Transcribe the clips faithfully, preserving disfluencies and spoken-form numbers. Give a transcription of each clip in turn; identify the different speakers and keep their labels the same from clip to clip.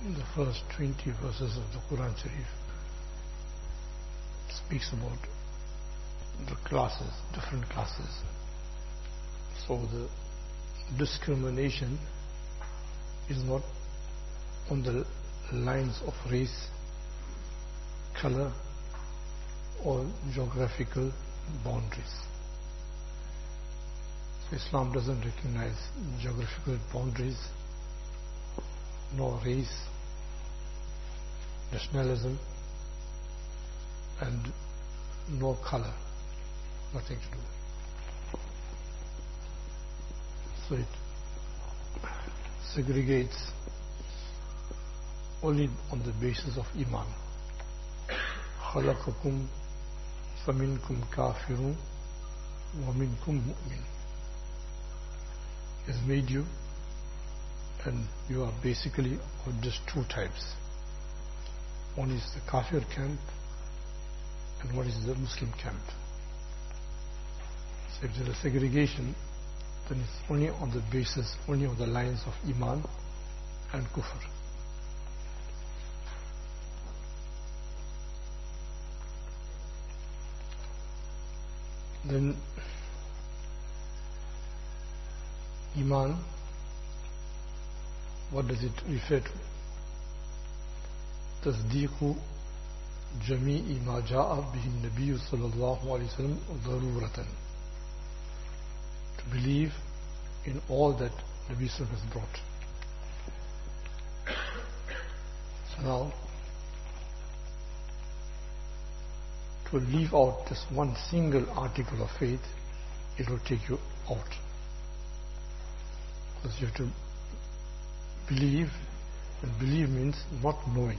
Speaker 1: the first twenty verses of the Quran Sharif speaks about the classes, different classes. So the discrimination is not on the lines of race, color, or geographical boundaries. So Islam doesn't recognize geographical boundaries, nor race, nationalism, and no color, nothing to do. So it segregates only on the basis of Iman. خَلَقَكُمْ فَمِنْكُمْ كَافِرٌ وَمِنْكُمْ مُؤْمِنٌ. He has made you, and you are basically of just two types. One is the Kafir camp, and one is the Muslim camp. So if there is segregation, then it's only on the basis, only on the lines of Iman and Kufr. Then Iman, what does it refer to? تصديق جميع ما جاء به النبي صلى الله عليه وسلم ضرورة. To believe in all that Nabi Sallallahu has brought. So now, to leave out this one single article of faith, it will take you out. Because you have to believe, and believe means not knowing.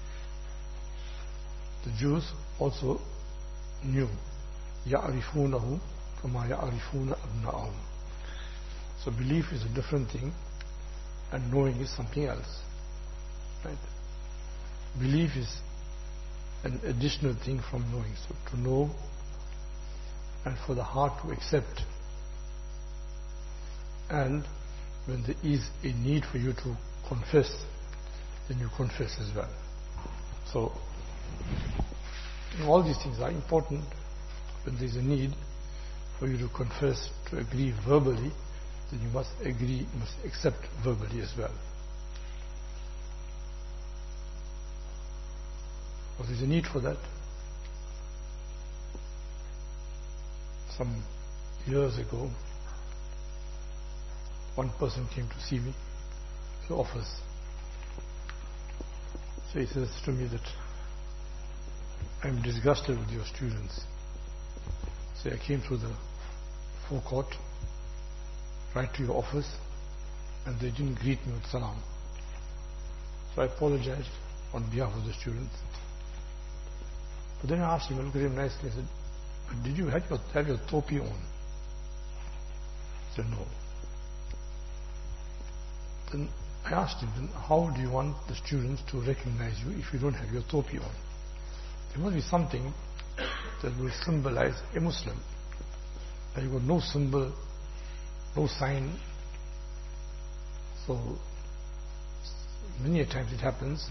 Speaker 1: The Jews also knew. يَعْرِفُونَهُ كَمَا يَعْرِفُونَ أَبْنَاءَهُمْ. So belief is a different thing, and knowing is something else. Right? Belief is an additional thing from knowing. So to know, and for the heart to accept, and when there is a need for you to confess, then you confess as well. So all these things are important. When there is a need for you to confess, to agree verbally, then you must agree, you must accept verbally as well. Well, there is a need for that. Some years ago, one person came to see me in the office. So he says to me that I'm disgusted with your students. So I came through the forecourt, right to your office, and they didn't greet me with salam. So I apologized on behalf of the students. But then I asked him, I looked at him nicely, I said, but did you have your, have your topi on? He said, no. Then I asked him, then how do you want the students to recognize you if you don't have your topi on? There must be something that will symbolize a Muslim. But you've got no symbol, no sign. So many a times it happens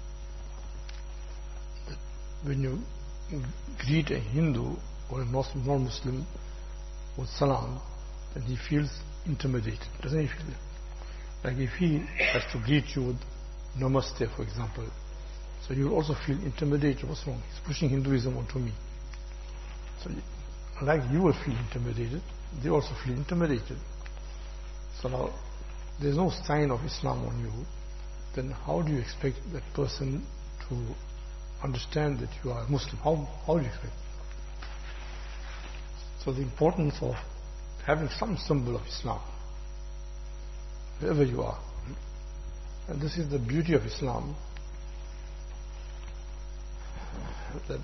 Speaker 1: that when you greet a Hindu or a non-Muslim with salam, then he feels intimidated. Doesn't he feel it? Like if he has to greet you with namaste, for example, so you will also feel intimidated. What's wrong? He's pushing Hinduism onto me. So like you will feel intimidated, they also feel intimidated. So now there's no sign of Islam on you, then how do you expect that person to understand that you are a Muslim? How, how do you expect? So the importance of having some symbol of Islam, wherever you are. And this is the beauty of Islam, that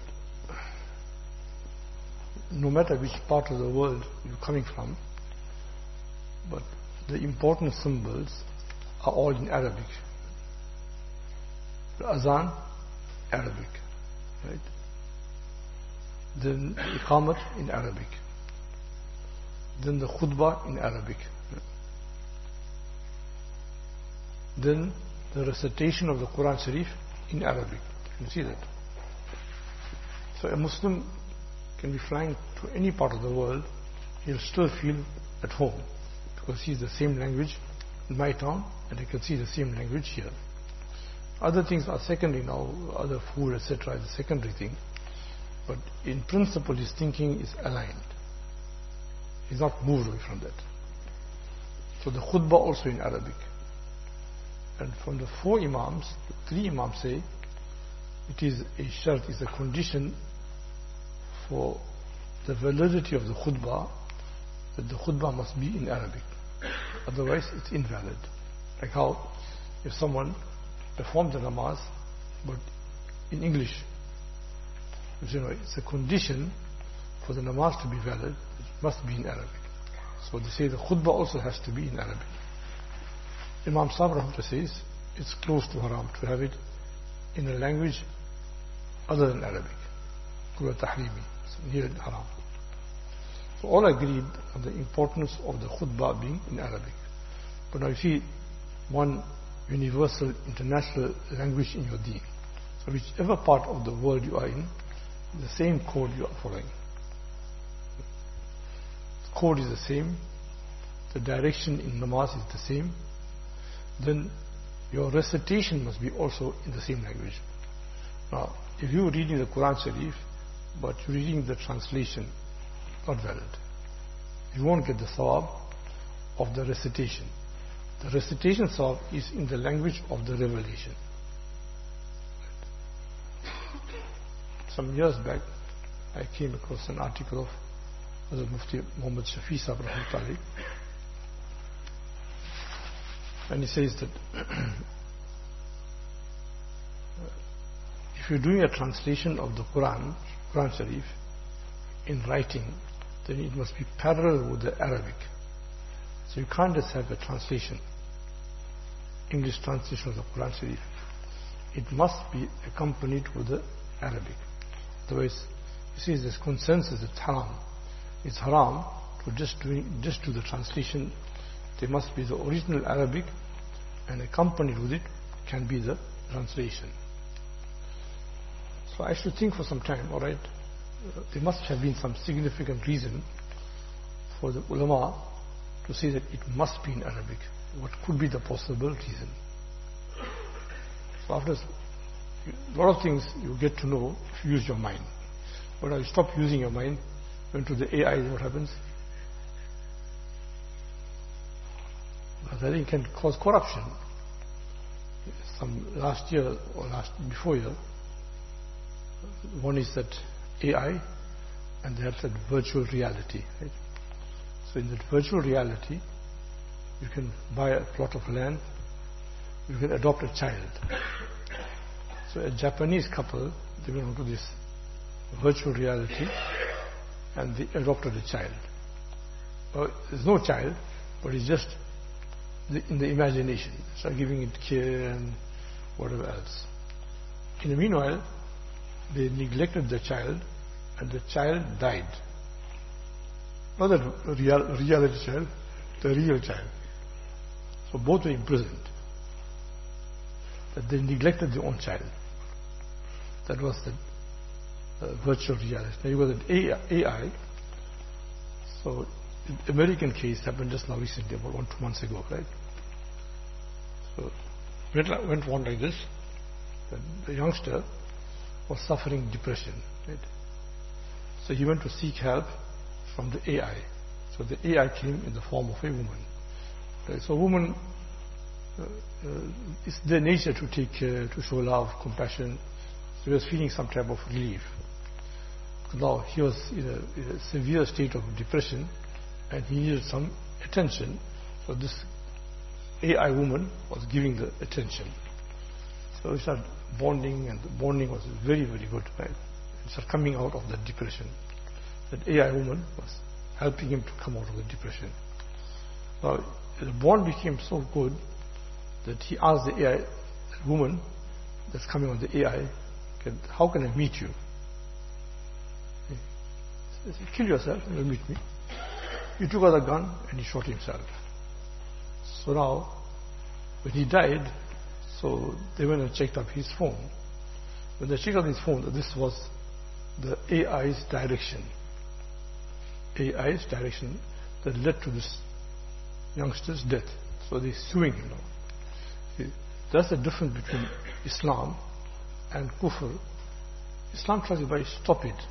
Speaker 1: no matter which part of the world you're coming from, but the important symbols are all in Arabic. The Azan, Arabic, right? Then the Iqamat in Arabic. Then the Khutbah in Arabic. Then the recitation of the Quran Sharif in Arabic. You see that? So a Muslim can be flying to any part of the world, he'll still feel at home because he's the same language in my town and he can see the same language here. Other things are secondary now, other food, et cetera is a secondary thing. But in principle, his thinking is aligned. He's not moved away from that. So the khutbah also in Arabic. And from the four Imams, three Imams say, it is a shart, is a condition for the validity of the khutbah, that the khutbah must be in Arabic. Otherwise, it's invalid. Like how, if someone performs the namaz, but in English, you know, it's a condition for the namaz to be valid, it must be in Arabic. So they say the khutbah also has to be in Arabic. Imam Sahib Rahmatullah says, it's close to haram to have it in a language other than Arabic. Kula tahrimi, it's near haram. So all agreed on the importance of the khutbah being in Arabic. But now you see one universal international language in your deen. So whichever part of the world you are in, the same code you are following. The code is the same, the direction in namaz is the same, then your recitation must be also in the same language. Now, if you're reading the Quran Sharif, but you're reading the translation, not valid. You won't get the sawab of the recitation. The recitation sawab is in the language of the revelation. Some years back, I came across an article of Hazrat Mufti Muhammad Shafi Sahib Rahmatullahi, and he says that if you're doing a translation of the Quran, Quran Sharif, in writing, then it must be parallel with the Arabic. So you can't just have a translation, English translation of the Quran Sharif. It must be accompanied with the Arabic. Otherwise, you see, there's consensus, it's haram. It's haram to just do, just do the translation. There must be the original Arabic, and accompanied with it can be the translation. So I should think for some time, alright, there must have been some significant reason for the ulama to say that it must be in Arabic. What could be the possible reason? So after a lot of things you get to know if you use your mind. But when you stop using your mind, went to the A I, what happens? That can cause corruption. Some last year or last before year, one is that A I, and they have that virtual reality. Right? So in that virtual reality, you can buy a plot of land, you can adopt a child. So a Japanese couple, they went into this virtual reality and they adopted a child. Well, there's no child, but it's just in the imagination. Start giving it care and whatever else. In the meanwhile, they neglected the child and the child died. Not the real, reality child, the real child. So both were imprisoned. But they neglected their own child. That was the uh, virtual reality. Now you got an A I. So the American case happened just now recently, about one, two months ago, right? So it went, went on like this. The, the youngster was suffering depression, right? So he went to seek help from the A I. So the A I came in the form of a woman. Right? So a woman, uh, uh, it's their nature to take care, to show love, compassion. So he was feeling some type of relief. Now he was in a, in a severe state of depression and he needed some attention. So this A I woman was giving the attention. So we started bonding, and the bonding was very, very good. Right? He started coming out of the depression. That A I woman was helping him to come out of the depression. Now the bond became so good that he asked the A I woman that's coming on the A I, how can I meet you? He said, kill yourself and you'll meet me. He took out a gun and he shot himself. So now, when he died, So they went and checked up his phone. When they checked up his phone, this was the A I's direction. A I's direction that led to this youngster's death. So they're suing him now. See, that's the difference between Islam and Kufr. Islam tries to by stop it.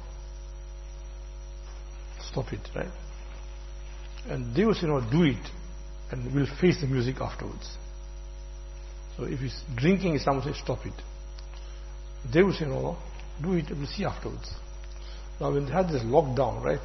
Speaker 1: Stop it, right? And they will say, no, do it, and we'll face the music afterwards. So if he's drinking, Islam will say, stop it. They will say, no, do it, we'll see afterwards. Now when they had this lockdown, right?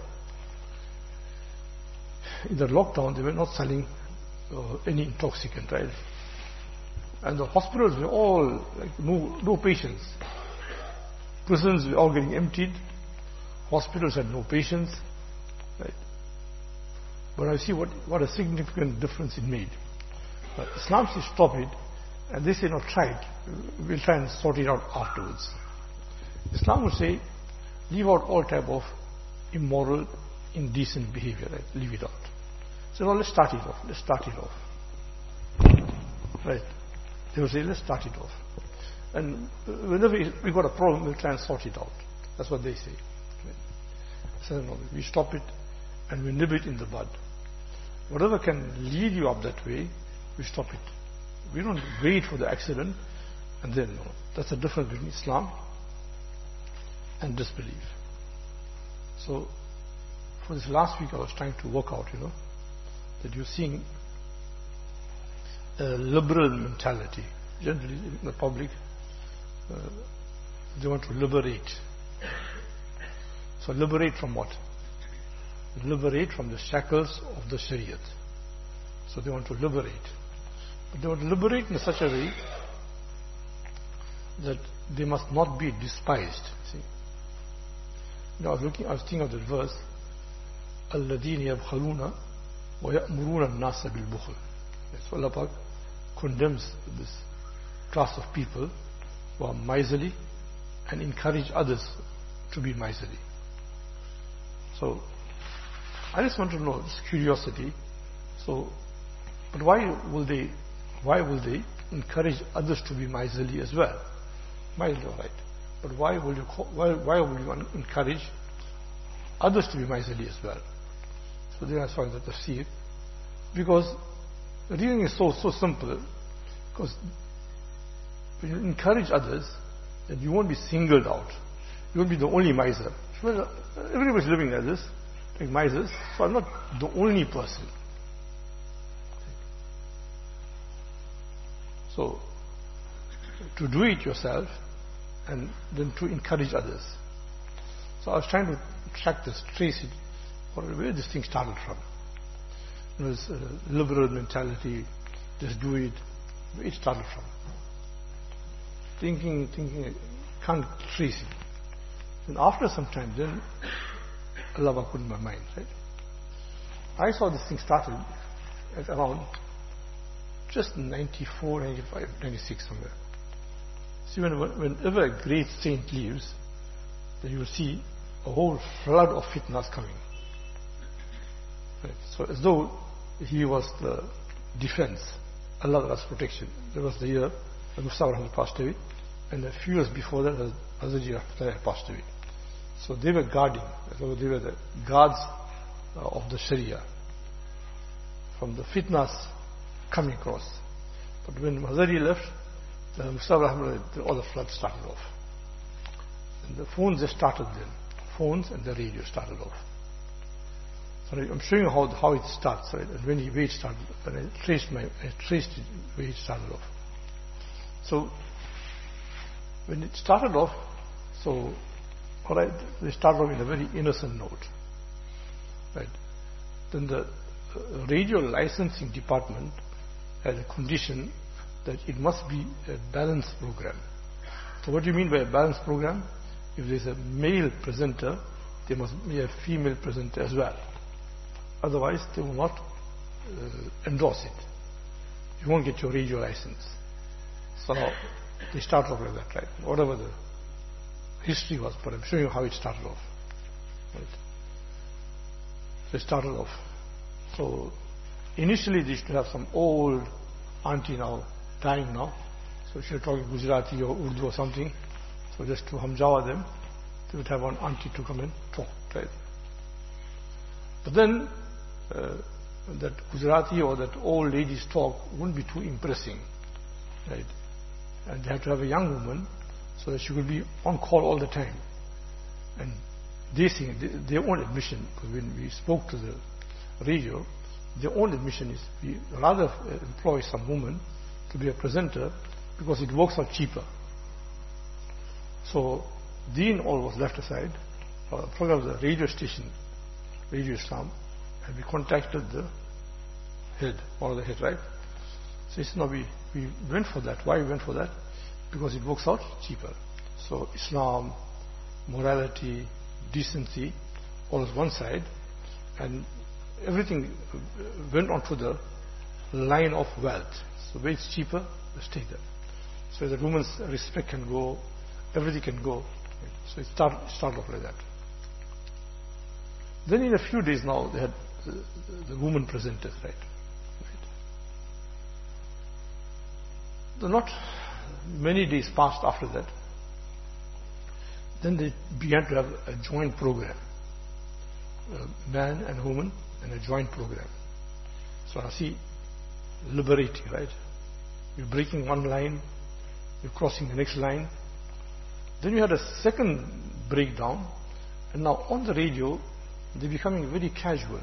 Speaker 1: In the lockdown, they were not selling uh, any intoxicant, right? And the hospitals were all, like, no, no patients. Prisons were all getting emptied. Hospitals had no patients, right? But I see what, what a significant difference it made. But Islam says stop it, and they say, no, try it. We'll try and sort it out afterwards. Islam would say, leave out all type of immoral, indecent behavior, right? Leave it out. So, no, let's start it off. Let's start it off. Right? They will say, let's start it off. And whenever we got a problem, we'll try and sort it out. That's what they say. Right? So, no, we stop it and we nib it in the bud. Whatever can lead you up that way, we stop it. We don't wait for the accident and then, no. That's the difference between Islam and disbelief. So, for this last week I was trying to work out, you know, that you're seeing a liberal mentality. Generally in the public, uh, they want to liberate. So liberate from what? Liberate from the shackles of the Shariat. So they want to liberate. But they want to liberate in such a way that they must not be despised. See? You know, I was looking, I was thinking of the verse, الَّذِينَ يَبْخَلُونَ وَيَأْمُرُونَ النَّاسَ بِالْبُخْلِ. So Allah Pak condemns this class of people who are miserly and encourage others to be miserly. So I just want to know, this curiosity. So, but why will they, why will they encourage others to be miserly as well? Miserly, all right. But why will you, why, why will you encourage others to be miserly as well? So then I saw that tafsir. Because the reason is so, so simple. Because when you encourage others, then you won't be singled out. You won't be the only miser. Well, everybody's living like this, like misers, so I'm not the only person. So, to do it yourself and then to encourage others. So I was trying to track this, trace it, where this thing started from. You know, this uh, liberal mentality, just do it, where it started from. Thinking, thinking, can't trace it. And after some time, then Allah put in my mind, right? I saw this thing started at around just ninety-four, ninety-five, ninety-six somewhere. See, when, whenever a great saint leaves, then you will see a whole flood of fitnas coming. Right? So as though he was the defense, Allah's protection. There was the year when Mustafa Rahman passed away, and a few years before that, Hazrat Rahman passed away. So they were guarding, so they were the guards uh, of the Sharia from the fitnas coming across. But when Hazari left, the Mustafa Rahman, all the floods started off. And the phones just started then. Phones and the radio started off. So I'm showing you how, how it starts, right? And when it started, when I traced my, I traced it where it started off. So when it started off, so all right, they started off in a very innocent note, right? Then the uh, radio licensing department had a condition that it must be a balanced program. So what do you mean by a balanced program? If there's a male presenter, there must be a female presenter as well. Otherwise, they will not uh, endorse it. You won't get your radio license. So they start off like that, right? Whatever the history was, but I'm showing you how it started off. Right? So it started off. So initially they used to have some old auntie now, dying now. So if you're talking Gujarati or Urdu or something, so just to hamjawa them, they would have one auntie to come and talk, right? But then, uh, that Gujarati or that old lady's talk wouldn't be too impressing, right? And they had to have a young woman so that she could be on call all the time. And they think, they, their own admission, because when we spoke to the radio, their own admission is we rather employ some woman to be a presenter because it works out cheaper. So Deen all was left aside. Uh, program of the radio station, Radio Islam, and we contacted the head, one of the head, right? So he said, no, we, we went for that. Why we went for that? Because it works out cheaper. So Islam, morality, decency, all is one side, and everything went onto the line of wealth. So where it's cheaper, we stay there. So the woman's respect can go, everything can go. So it started start off like that. Then in a few days now, they had the, the woman presenters, right? right? So not many days passed after that. Then they began to have a joint program. A man and woman and a joint program. So I see liberating, right? You're breaking one line, you're crossing the next line. Then you had a second breakdown, and now on the radio, they're becoming very casual,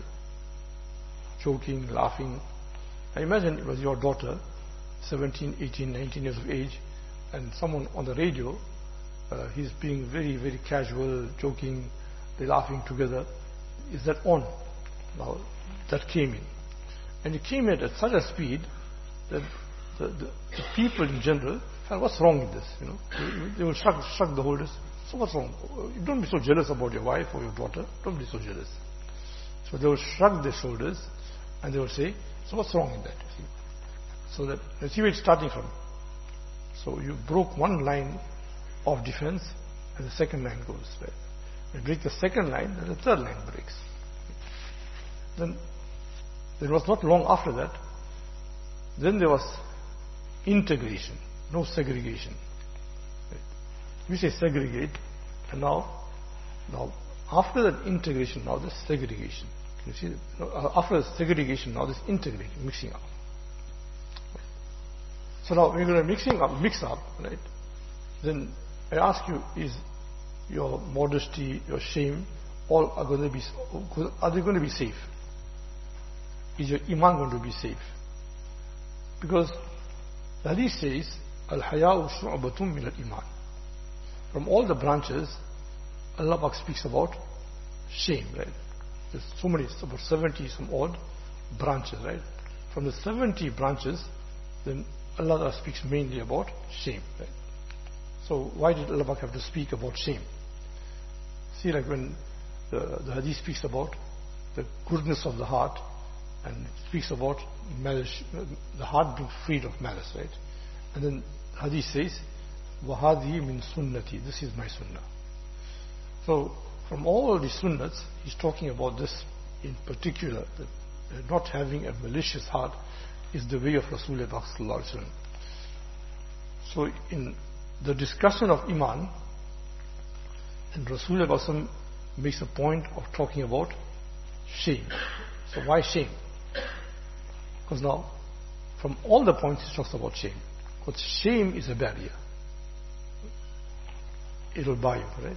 Speaker 1: joking, laughing. I imagine it was your daughter, seventeen, eighteen, nineteen years of age, and someone on the radio, uh, he's being very, very casual, joking, they're laughing together. Is that on? Now, that came in. And it came in at such a speed that the, the, the people in general felt, what's wrong with this? You know, they, they will shrug, shrug the shoulders. So what's wrong? Don't be so jealous about your wife or your daughter. Don't be so jealous. So they will shrug their shoulders and they will say, so what's wrong in that? You see? So that, let's see where it's starting from. So you broke one line of defense and the second line goes, right? You break the second line and the third line breaks. Then it was not long after that, then there was integration, no segregation. Right? We say segregate, and now, now after that integration, now there's segregation. You see, after the segregation, now there's integration, mixing up. Right? So now we're going to mixing up, mix up, right? Then I ask you, is your modesty, your shame, all are going to be, are they going to be safe? Is your iman going to be safe? Because the hadith says, Al-haya'u shu'batun min al-iman. From all the branches, Allah Pak speaks about shame, right? There's so many, about seventy some odd branches, right? From the seventy branches, then Allah speaks mainly about shame, right? So why did Allah Pak have to speak about shame? See, like when the, the hadith speaks about the goodness of the heart, and it speaks about malice, the heart being freed of malice, right? And then hadith says, وَهَذِهِ مِن sunnati, this is my sunnah. So from all the sunnats, he's talking about this in particular, that not having a malicious heart is the way of Rasulullah sallallahu alaihi wasallam. So in the discussion of iman, and Rasulullah sallallahu alaihi wasallam makes a point of talking about shame. So why shame? Because now, from all the points he talks about shame. Because shame is a barrier. It will buy you, right?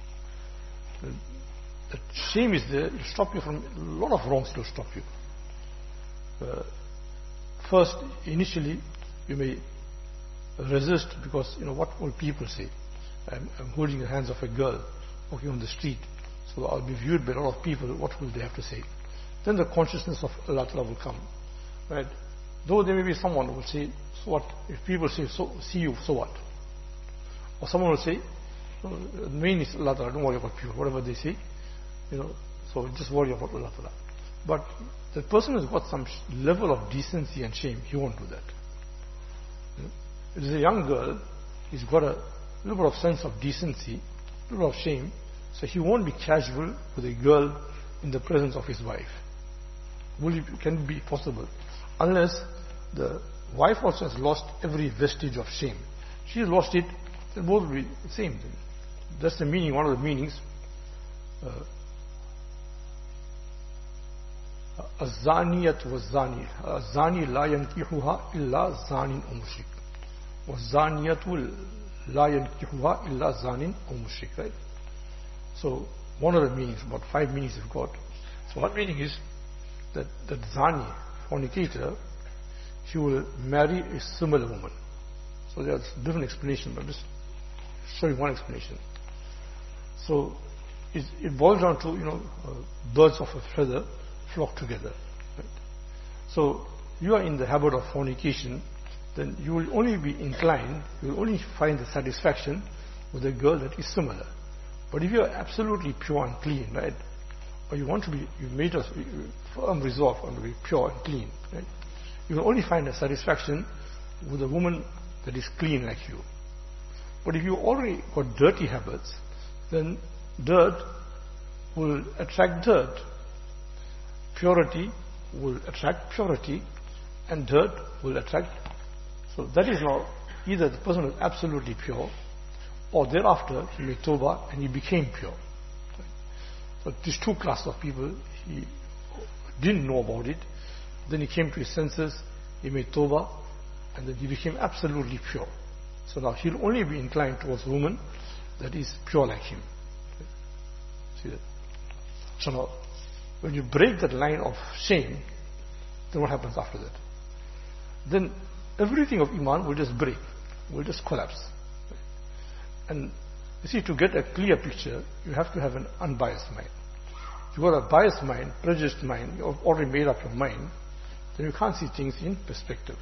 Speaker 1: The shame is there, it will stop you from a lot of wrongs, it will stop you. Uh, first, initially, you may resist because, you know, what will people say? I'm, I'm holding the hands of a girl walking on the street, so I'll be viewed by a lot of people, what will they have to say? Then the consciousness of Allah Ta'ala will come. Right? Though there may be someone who will say, so what? If people say, so, see you, so what? Or someone will say, no, the main is Allah Ta'ala, don't worry about people, whatever they say, you know, so just worry about Allah Ta'ala. But the person who's got some level of decency and shame, he won't do that. You know? If there's a young girl, he's got a little bit of sense of decency, a little bit of shame, so he won't be casual with a girl in the presence of his wife. Will it, can it be possible? Unless the wife also has lost every vestige of shame. She has lost it, then both will be the same thing. That's the meaning, one of the meanings. الزانية والزاني الزاني لا ينكحها إلا زان أو مشرك والزانية لا ينكحها إلا زان أو مشرك, right? So one of the meanings, about five meanings we've got. So one meaning is that that zani, fornicator, she will marry a similar woman. So there's different explanation, but just showing one explanation. So it, it boils down to, you know, uh, birds of a feather flock together. Right? So you are in the habit of fornication, then you will only be inclined, you will only find the satisfaction with a girl that is similar. But if you are absolutely pure and clean, right, or you want to be, you made a firm resolve on to be pure and clean, right, you will only find a satisfaction with a woman that is clean like you. But if you already got dirty habits, then dirt will attract dirt. Purity will attract purity, and dirt will attract. So that is now either the person is absolutely pure, or thereafter he made tawbah and he became pure. So these two classes of people, he didn't know about it, then he came to his senses, he made tawbah, and then he became absolutely pure. So now he'll only be inclined towards a woman that is pure like him. See that? So now, when you break that line of shame, then what happens after that? Then everything of Iman will just break, will just collapse. And you see, to get a clear picture, you have to have an unbiased mind. If you've got a biased mind, prejudiced mind, you've already made up your mind, then you can't see things in perspective.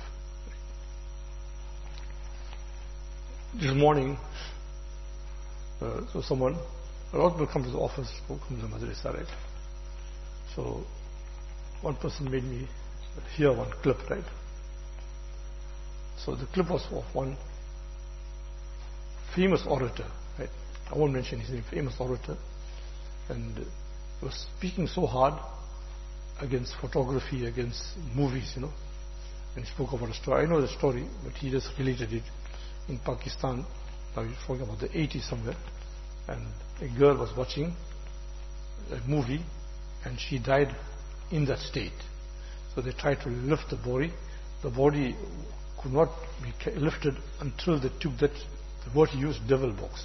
Speaker 1: This morning, uh, so someone, a lot of people come to the office, come to the madrasa, right? So, one person made me hear one clip, right? So the clip was of one famous orator, right? I won't mention his name, famous orator, and he was speaking so hard against photography, against movies, you know, and he spoke about a story. I know the story, but he just related it. In Pakistan, now he's talking about the eighties somewhere, and a girl was watching a movie and she died in that state. So they tried to lift the body. The body could not be lifted until they took that, the word he used, devil box.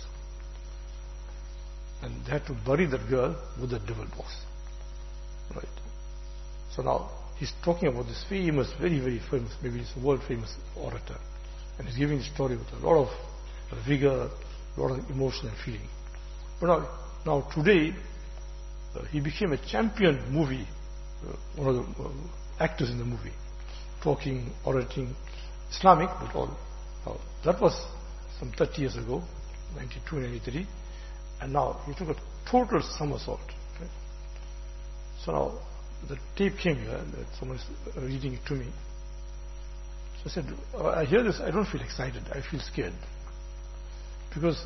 Speaker 1: And they had to bury that girl with the devil box. Right. So now he's talking about this famous, very, very famous, maybe it's a world famous orator. And he's giving the story with a lot of vigor, a lot of emotion and feeling. But now, now today, uh, he became a champion movie, uh, one of the uh, actors in the movie, talking, orating, Islamic, but all. Now, that was some thirty years ago, ninety-two, ninety-three, and now he took a total somersault. Right? So now, the tape came here, and someone is reading it to me. So I said, uh, I hear this, I don't feel excited, I feel scared. Because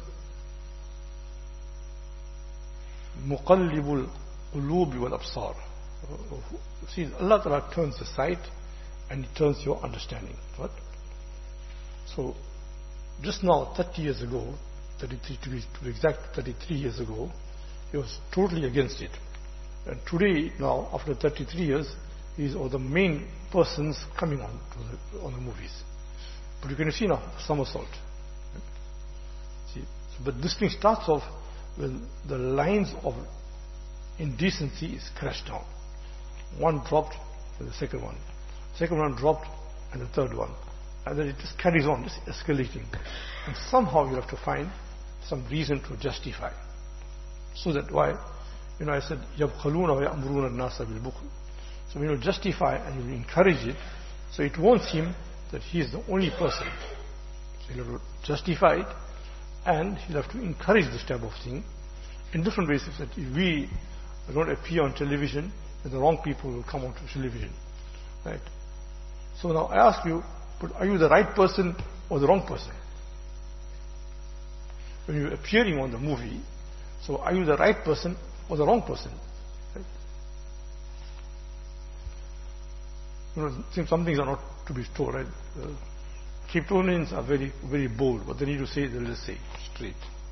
Speaker 1: مُقَلِّبُ الْقُلُوبِ وَالْأَبْصَارِ. See, Allah Ta'ala turns the sight and He turns your understanding. Right? So, just now, thirty years ago, thirty-three to be, to be exact, thirty-three years ago, he was totally against it. And today, now, after thirty-three years, he is one of the main persons coming on to the, on the movies. But you can see now, somersault. See, so, but this thing starts off when the lines of indecency is crashed down. One dropped, and the second one. Second one dropped, and the third one. And then it just carries on, just escalating. And somehow you have to find some reason to justify. So that why, you know, I said, يَبْخَلُونَ وَيَأْمُرُونَ النَّاسَ بِالْبُخْلِ. So when you justify and you encourage it, so it won't seem that he is the only person. So you'll have to justify it, and you'll have to encourage this type of thing in different ways. That if we don't appear on television, then the wrong people will come onto television. Right? So now I ask you, but are you the right person or the wrong person? When you're appearing on the movie, so are you the right person or the wrong person? Right? you know, some things are not to be told, right? Uh, Cape Townians are very, very bold. What they need to say, they'll just say straight.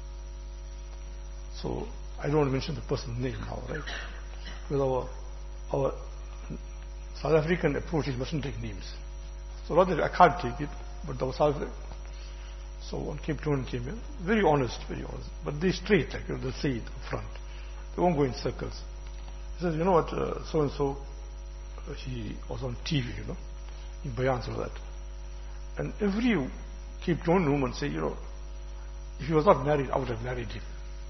Speaker 1: So, I don't want to mention the person's name now, right? Because our, our South African approach is mustn't take names. So, rather, I can't take it, but our South African. So, one Cape Townian came here, very honest, very honest. But they straight, like, you know, they'll say it up front. They won't go in circles. He says, you know what, uh, so and so, uh, he was on T V, you know, in bayans and all that. And every Cape Townian woman say, you know, if he was not married, I would have married him.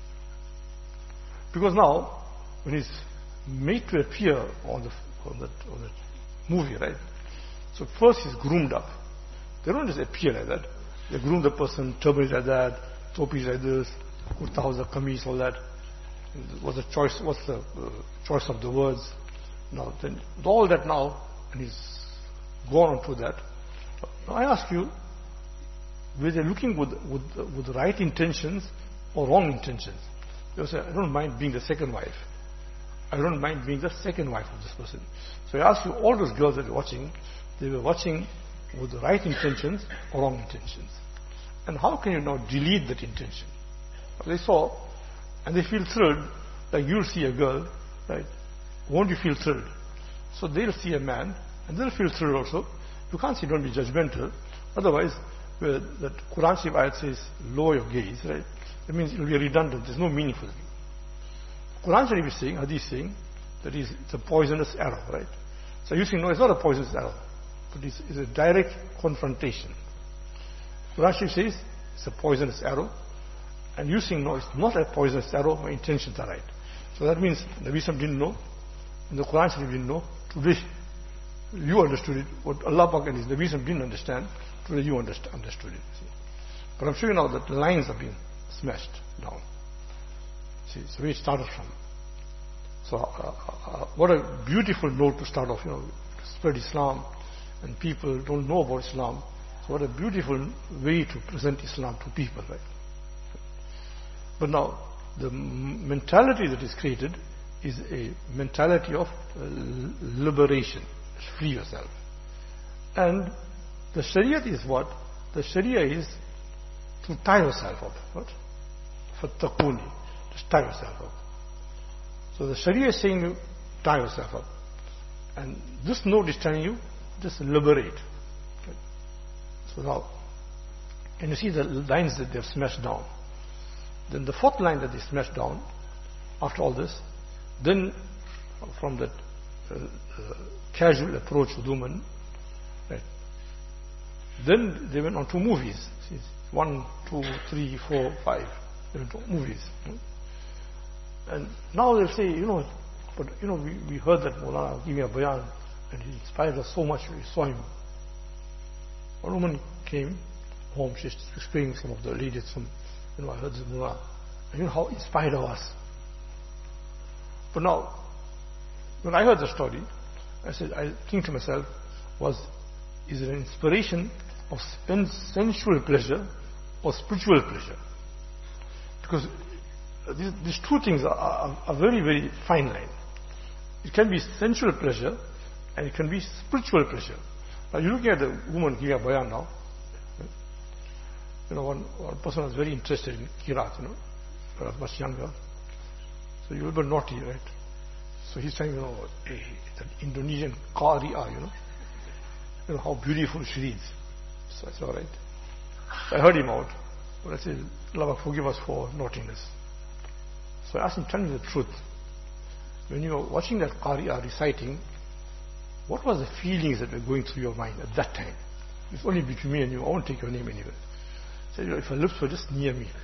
Speaker 1: Because now, when he's made to appear on the on that on that movie, right? So first he's groomed up. They don't just appear like that. They groom the person, turban like that, topis like this, kurta hausa, kameez, all that. What's the choice? What's the uh, choice of the words? Now, then all that now, and he's gone on to that. Now I ask you, were they looking with with with the right intentions or wrong intentions? They say, I don't mind being the second wife. I don't mind being the second wife of this person. So I ask you, all those girls that are watching, they were watching with the right intentions or wrong intentions. And how can you now delete that intention? They saw, and they feel thrilled, like you'll see a girl, right? Won't you feel thrilled? So they'll see a man, and they'll feel thrilled also. You can't say don't be judgmental. Otherwise, where that Quran Sharif ayat says, lower your gaze, right? That means it will be redundant. There's no meaning for it. Quran Sharif is saying, Hadith is saying, that is, it's a poisonous arrow, right? So you're saying, no, it's not a poisonous arrow, but it's, it's a direct confrontation. Quran Sharif says, it's a poisonous arrow, and you saying, no, it's not a poisonous arrow, my intentions are right. So that means Nabi Sallam didn't know, and the Quran Sharif didn't know. Today, you understood it. What Allah Pak and His Nabi Sallam didn't understand, today you understood it. See? But I'm showing you now that the lines are being smashed down. See, so where it started from. So, uh, uh, what a beautiful note to start off, you know, to spread Islam, and people don't know about Islam. So, what a beautiful way to present Islam to people, right? But now, the mentality that is created is a mentality of uh, liberation. Free yourself. And the Sharia is what? The Sharia is to tie yourself up. What? Fattaquni. Just tie yourself up. So the Sharia is saying you tie yourself up. And this note is telling you just liberate. Okay. So now, can you see the lines that they've smashed down? Then the fourth line that they smashed down, after all this, then from that uh, uh, casual approach with women, right? Then they went on to movies. See, one, two, three, four, five. They went to movies. And now they'll say, you know, but you know, we, we heard that Maulana gave me a bayan, and he inspired us so much. We saw him. One woman came home. She's explaining some of the ladies. Some, you know, I heard this Maulana, and you know how inspired I was. But now, when I heard the story, I said, I think to myself, was is it an inspiration of sensual pleasure or spiritual pleasure? Because these, these two things are, are, are very, very fine line. It can be sensual pleasure and it can be spiritual pleasure. Now you're looking at the woman giving a bayan now. You know, one, one person was very interested in Qiraat, you know, but was much younger. So you're a little naughty, right? So he's saying, you know, hey, that Indonesian Qari'ah, you know, you know how beautiful she reads. So I said, all right. So I heard him out, but I said, Allah forgive us for naughtiness. So I asked him, tell me the truth. When you were watching that Qari'ah reciting, what was the feelings that were going through your mind at that time? It's only between me and you. I won't take your name anywhere. I said, you know, if her lips were just near me.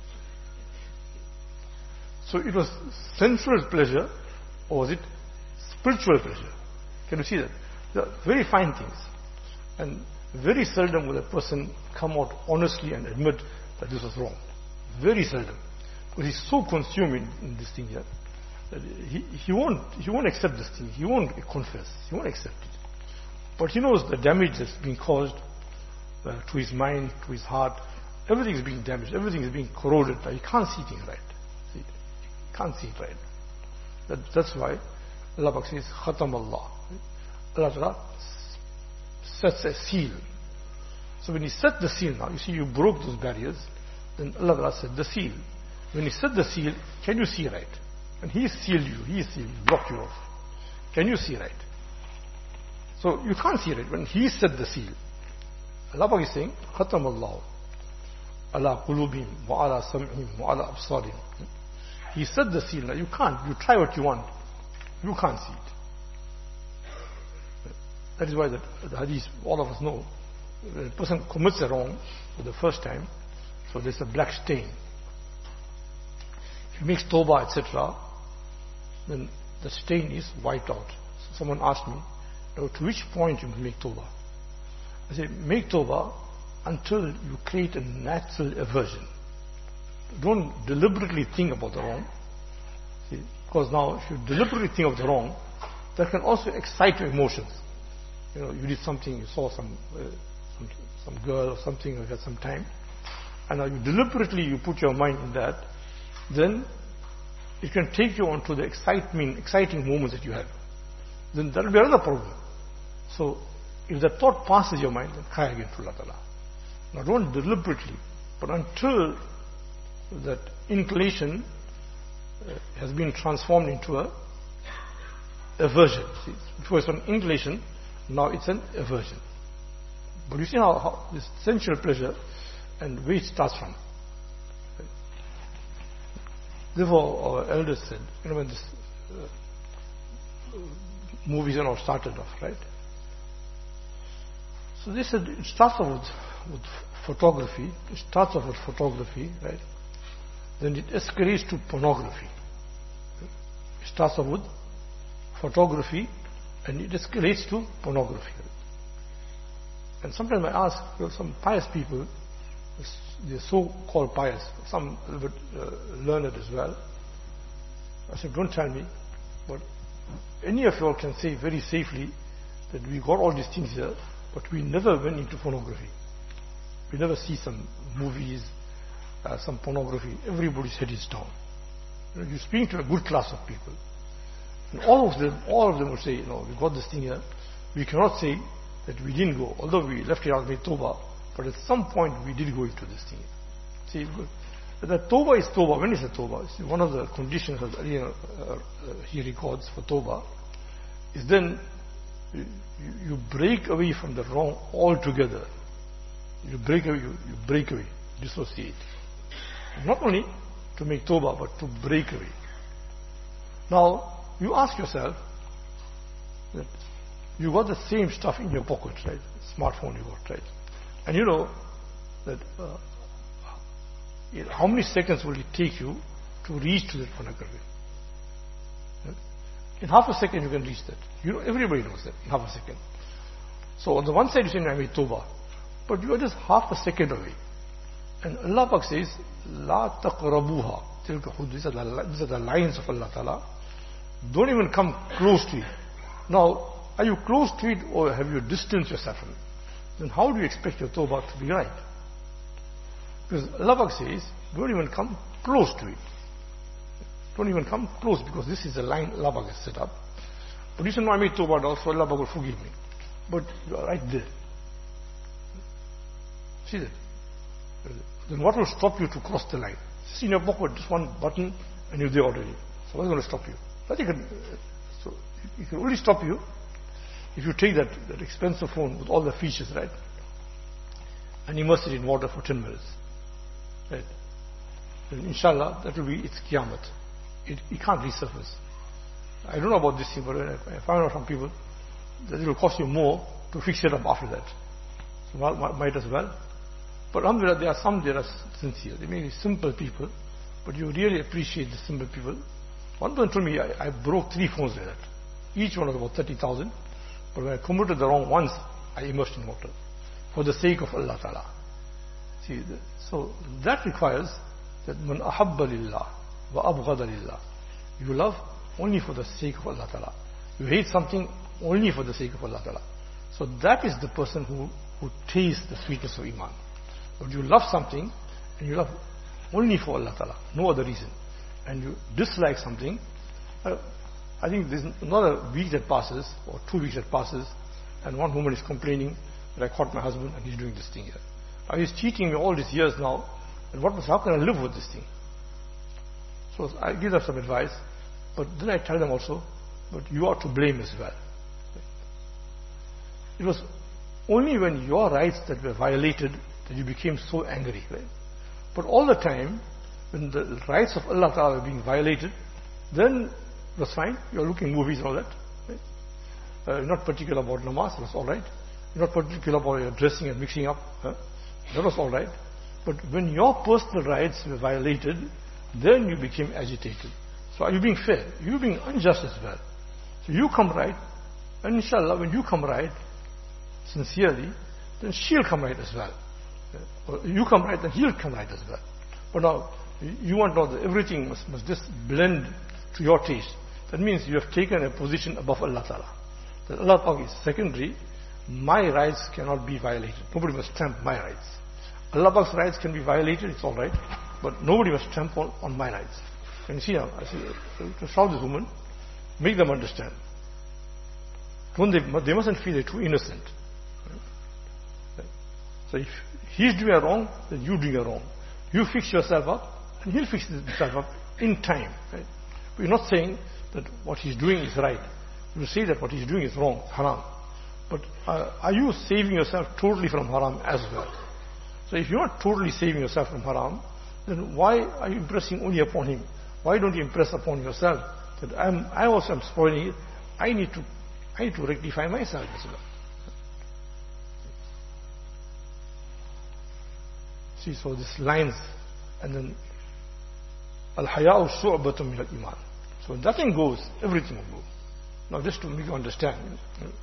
Speaker 1: So it was sensual pleasure, or was it spiritual pleasure? Can you see that? They are very fine things. And very seldom will a person come out honestly and admit that this was wrong. Very seldom. Because he's so consumed in, in this thing here, that he, he, won't, he won't accept this thing. He won't confess. He won't accept it. But he knows the damage that's being caused uh, to his mind, to his heart. Everything is being damaged. Everything is being corroded. He can't see things right. See, he can't see it right. That, that's why Allah says, Khatam Allah. Allah sets a seal. So when he set the seal now, you see you broke those barriers, then Allah Ta'ala set the seal. When he set the seal, can you see right? And he sealed you, he sealed you, blocked you off. Can you see right? So you can't see right when he set the seal. Allah is saying, Khatam Allah ala qulubihim wa ala sam'ihim wa ala absarihim. He set the seal. Now you can't. You try what you want. You can't see it. That is why the, the hadith, all of us know, when a person commits a wrong for the first time, so there's a black stain. If he makes tawbah, et cetera, then the stain is wiped out. So someone asked me, now to which point you make tawbah? I say, make tawbah until you create a natural aversion. Don't deliberately think about the wrong. See, because now if you deliberately think of the wrong, that can also excite your emotions. You know, you did something, you saw some, uh, some, some girl or something, or you had some time, and now you deliberately you put your mind in that, then it can take you on to the excitement, exciting moments that you have. Then that will be another problem. So, if the thought passes your mind, then cry again to Allah Ta'ala. Now don't deliberately, but until that inclination uh, has been transformed into a aversion. See, it was an inclination, now it's an aversion. But you see how, how this sensual pleasure and where it starts from. Right? Therefore, our elders said, you know, when this uh, movies and all started off, right? So they said it starts off with, with photography. It starts off with photography, right? Then it escalates to pornography. It starts off with photography and it escalates to pornography. And sometimes I ask, you know, some pious people, they're so-called pious, some a little bit uh, learned as well. I said, don't tell me, but any of you all can say very safely that we got all these things here, but we never went into pornography. We never see some movies, uh, some pornography. Everybody's head is down. You know, you speak to a good class of people, and all of them, all of them would say, you know, we got this thing here. We cannot say that we didn't go, although we left here made tawbah, but at some point we did go into this thing. See, the tawbah is tawbah. When is the tawbah? See, one of the conditions of you know, uh, uh, he records for tawbah is then you, you break away from the wrong altogether. You break away, you, you break away, dissociate. Not only to make tawbah, but to break away. Now, you ask yourself that you got the same stuff in your pocket, right? Smartphone you got, right? And you know that uh, how many seconds will it take you to reach to that pornography? Right? In half a second you can reach that. You know, everybody knows that, in half a second. So on the one side you say, I made tawbah, but you are just half a second away. And Allah Pak says, La taqrabuha. These are the, these are the lines of Allah Ta'ala. Don't even come close to it. Now, are you close to it or have you distanced yourself from it? Then how do you expect your tawbah to be right? Because Allah Pak says, don't even come close to it. Don't even come close, because this is the line Allah Pak has set up. But you say, no, I made tawbah also, Allah Pak will forgive me. But you are right there. See that? Then what will stop you to cross the line? See in your pocket, just one button and you're there already. So what's going to stop you? Nothing can, so it can only stop you if you take that, that expensive phone with all the features, right? And immerse it in water for ten minutes. Right? Then inshallah, that will be its qiyamah. It, it can't resurface. I don't know about this thing, but when I, I found out from people that it will cost you more to fix it up after that. So might, might as well. But alhamdulillah, there are some that are sincere. They may be simple people, but you really appreciate the simple people. One person told me, I, I broke three phones like that. Each one was about thirty thousand. But when I committed the wrong once, I immersed in water. For the sake of Allah Ta'ala. See, the, so that requires that man ahabba lillah wa abghada lillah. You love only for the sake of Allah Ta'ala. You hate something only for the sake of Allah Ta'ala. So that is the person who, who tastes the sweetness of Iman. But you love something and you love only for Allah Ta'ala, no other reason. And you dislike something. Uh, I think there's not a week that passes or two weeks that passes and one woman is complaining that I caught my husband and he's doing this thing here. Now he's cheating me all these years now, and what was, how can I live with this thing? So I give them some advice, but then I tell them also, but you are to blame as well. It was only when your rights that were violated that you became so angry, right? But all the time, when the rights of Allah Ta'ala were being violated, then it was fine. You're looking movies and all that. Right? Uh, you're not particular about namaz, that's all right. You're not particular about your dressing and mixing up. Huh? That was all right. But when your personal rights were violated, then you became agitated. So are you being fair? You're being unjust as well. So you come right, and inshallah, when you come right, sincerely, then she'll come right as well. Or you come right, then he'll come right as well. But now, you want now that everything must, must just blend to your taste. That means you have taken a position above Allah Ta'ala. That Allah Ta'ala is secondary. My rights cannot be violated. Nobody must tramp my rights. Allah Ta'ala's rights can be violated, it's all right. But nobody must tramp on, on my rights. And you see now, I say, to shout this woman, make them understand. Don't they, they mustn't feel they're too innocent. So if he's doing a wrong, then you're doing a wrong. You fix yourself up, and he'll fix himself up in time. Right? We're not saying that what he's doing is right. We say that what he's doing is wrong, haram. But uh, are you saving yourself totally from haram as well? So if you're not totally saving yourself from haram, then why are you impressing only upon him? Why don't you impress upon yourself that I'm, I also am spoiling it? I need to, I need to rectify myself as well. See, so this lines, and then al-haya'u shu'batun min al-iman. So nothing goes, everything will go. Now just to make you understand,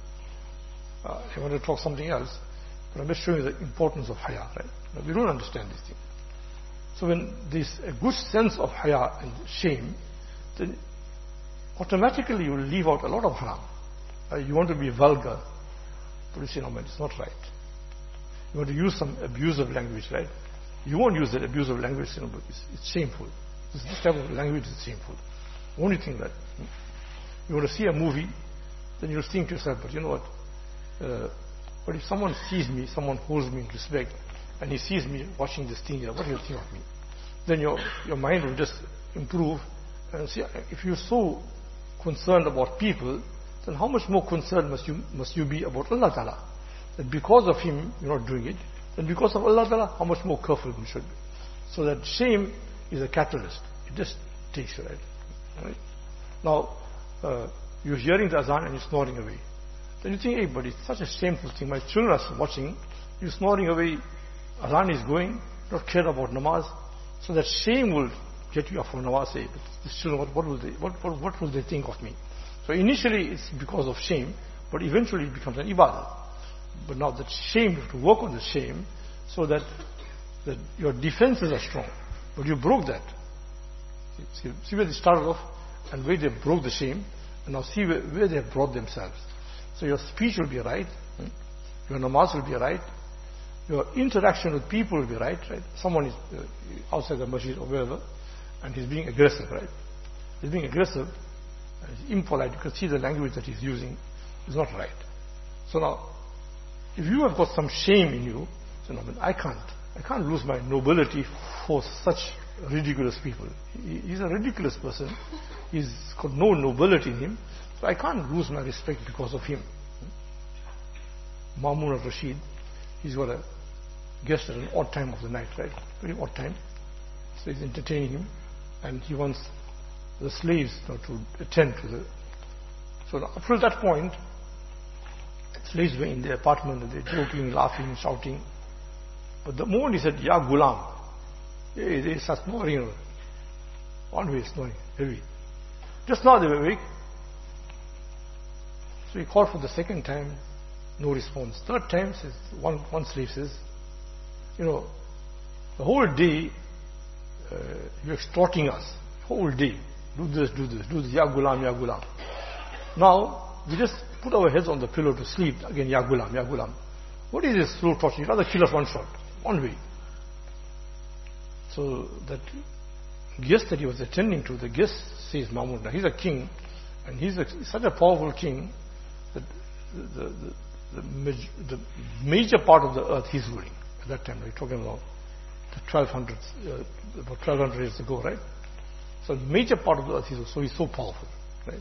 Speaker 1: uh, I want to talk something else, but I'm just showing you the importance of haya, right? Now, we don't understand this thing. So when there's a good sense of haya and shame, then automatically you will leave out a lot of haram. Uh, you want to be vulgar, but you say, no man, it's not right. You want to use some abusive language, right? You won't use that abusive language, you know, but it's, it's shameful. This, this type of language is shameful. Only thing that you want to see a movie, then you'll think to yourself, but you know what? Uh, but if someone sees me, someone holds me in respect, and he sees me watching this thing here, what do you think of me? Then your, your mind will just improve. And see, if you're so concerned about people, then how much more concerned must you, must you be about Allah Ta'ala? That because of him, you're not doing it. Then because of Allah Ta'ala, how much more careful you should be. So that shame is a catalyst. It just takes you right. Right? Now, uh, you're hearing the azan and you're snoring away. Then you think, hey, but it's such a shameful thing. My children are watching, you're snoring away, azan is going, not care about namaz. So that shame will get you off from namaz. Say, but these children, what, what will they, what, what, what will they think of me? So initially it's because of shame, but eventually it becomes an ibadah. But now that shame, you have to work on the shame so that, that your defenses are strong. But you broke that. See, see where they started off and where they broke the shame, and now see where, where they have brought themselves. So your speech will be right, your namaz will be right, your interaction with people will be right, right? Someone is uh, outside the masjid or wherever, and he's being aggressive, right? He's being aggressive, he's impolite. You can see the language that he's using is not right. So now, if you have got some shame in you, so no, I can't. I can't lose my nobility for such ridiculous people. He, he's a ridiculous person. He's got no nobility in him. So I can't lose my respect because of him. Mamun al-Rashid, he's got a guest at an odd time of the night, right? Very odd time. So he's entertaining him, and he wants the slaves you know, to attend to the... So up till that point, slaves were in the apartment and they're joking, laughing, shouting. But the moment he said, Ya Ghulam, hey, they start snoring. You know. One way snoring, heavy. Just now they were awake. So he called for the second time, no response. Third time, says one, one slave says, you know, the whole day uh, you're extorting us. Whole day. Do this, do this, do this. Ya Ghulam, Ya Ghulam. Now, we just put our heads on the pillow to sleep. Again, Ya Ghulam, Ya Ghulam. What is this slow torture? You'd rather kill us one shot. One way. So that guest that he was attending to, the guest says Mahmud, now he's a king, and he's a, such a powerful king that the, the, the, maj- the major part of the earth he's ruling. At that time, we're talking about the twelve hundreds, uh, about twelve hundred years ago, right? So the major part of the earth, he's, so he's so powerful, right?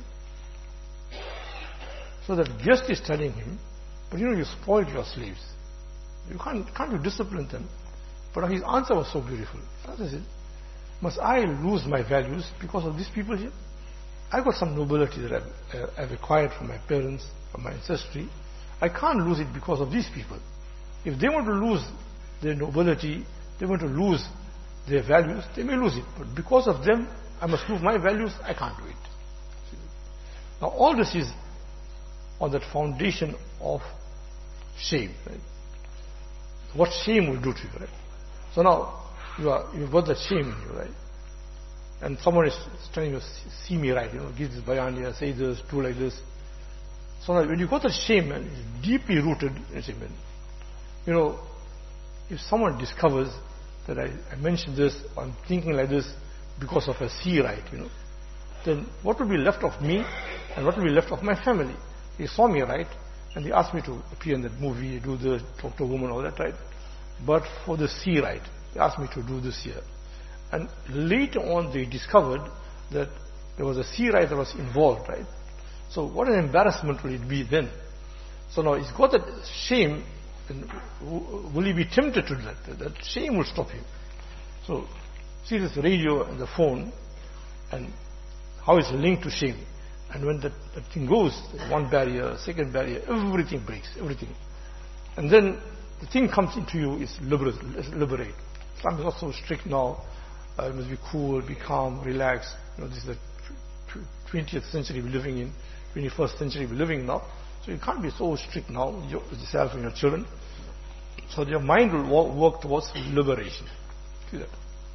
Speaker 1: So that guest is telling him, but you know, you spoiled your slaves. You can't, can't you discipline them? But his answer was so beautiful. Father said, must I lose my values because of these people here? I got some nobility that I've, uh, I've acquired from my parents, from my ancestry. I can't lose it because of these people. If they want to lose their nobility, they want to lose their values, they may lose it. But because of them, I must lose my values, I can't do it. Now all this is on that foundation of shame. Right? What shame will do to you, right? So now you are, you've got that shame in you, right? And someone is telling you, see me right, you know, give this bayan here, say this, do like this. So now when you got that shame and it's deeply rooted in shame, you know, if someone discovers that I, I mentioned this, I'm thinking like this because of a see right, you know, then what will be left of me and what will be left of my family? They saw me right and they asked me to appear in that movie, do this, talk to a woman, all that, right? But for the see right, they asked me to do this here. And later on they discovered that there was a see right that was involved, right? So what an embarrassment will it be then? So now he's got that shame, and will he be tempted to do that? That shame will stop him. So see this radio and the phone and how it's linked to shame. And when that, that thing goes, one barrier, second barrier, everything breaks, everything. And then the thing comes into you is liberate. liberate. Islam is not so strict now. Uh, you must be cool, be calm, relax. You know, this is the twentieth century we're living in, twenty-first century we're living in now. So you can't be so strict now with yourself and your children. So your mind will work towards liberation. See that?